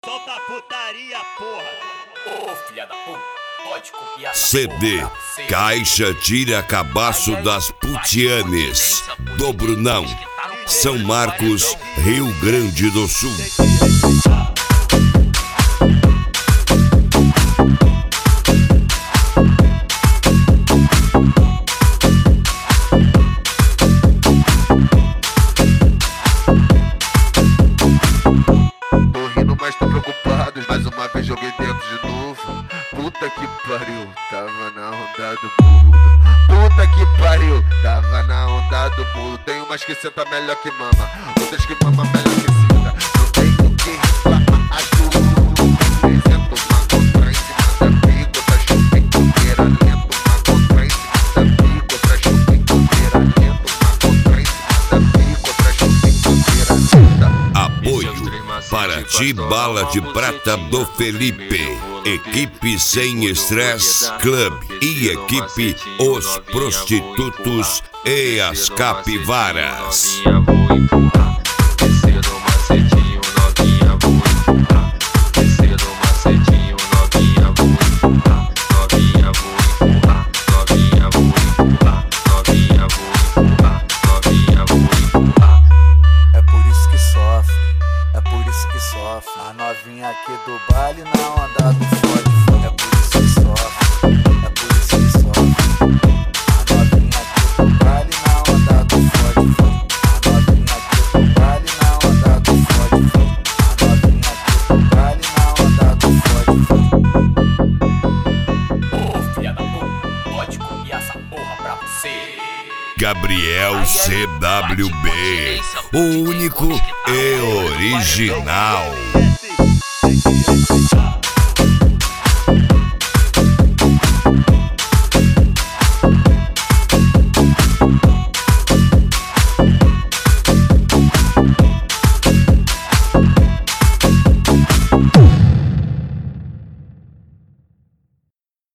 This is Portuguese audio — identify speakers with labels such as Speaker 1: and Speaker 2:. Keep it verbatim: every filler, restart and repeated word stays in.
Speaker 1: Solta a putaria, porra!
Speaker 2: Ô, filha da puta, pode copiar.
Speaker 3: C D Caixa Tira Cabaço das Putianes, do Brunão, São Marcos, Rio Grande do Sul.
Speaker 4: Mas tô preocupado, mais uma vez joguei dentro de novo. Puta que pariu, tava na onda do burro. Puta que pariu, tava na onda do burro. Tem umas que senta melhor que mama, outras que mama melhor que cita. Não tenho o que reclamar, as burro. Apresento uma contra em cima da pica, outra chupa em comeira lento. Uma contra em cima da pica, outra chupa em comeira lento. Uma contra em cima da pica, outra chupa em comeira lenta.
Speaker 3: Apoio Paraty Bala de Prata do Felipe, Equipe Sem Estresse Club e Equipe Os Prostitutos e as Capivaras.
Speaker 5: A novinha aqui do baile na onda do fode. É por isso que sofre, é por isso que sofre. A novinha aqui do baile na onda do fode. A novinha aqui do baile na onda do fode. A novinha aqui do baile na onda do fode.
Speaker 2: Ô, filha da puta, pode copiar essa porra pra você.
Speaker 3: Gabriel C W B, o único e original.